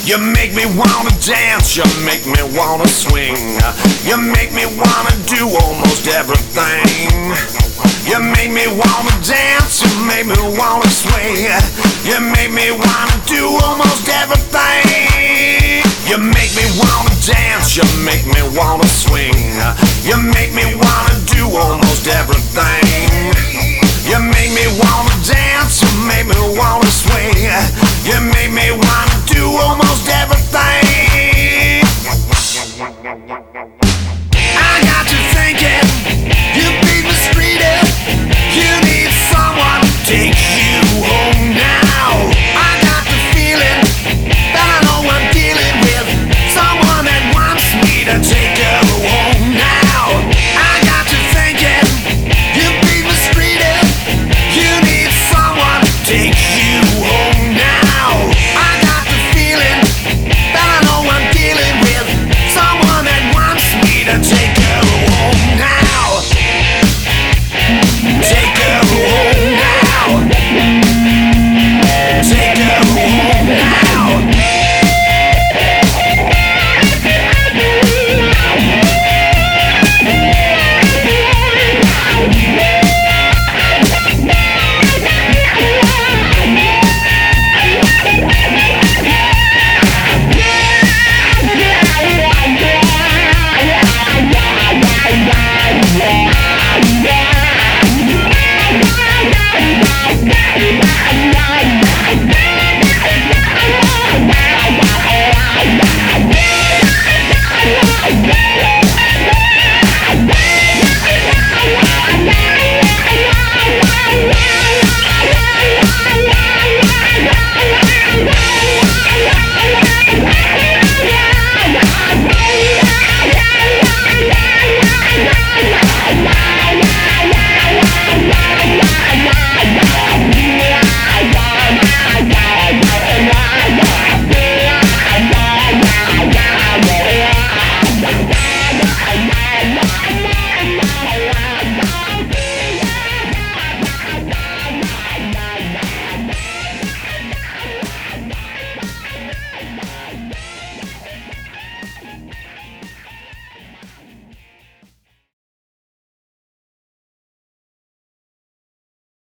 You make me wanna dance, you make me wanna swing. You make me wanna do almost everything. You make me wanna dance, you make me wanna swing. You make me wanna do almost everything. You make me wanna dance, you make me wanna swing. You make me wanna do almost everything. You make me wanna dance, you make me wanna swing. You make me wanna do almost everything.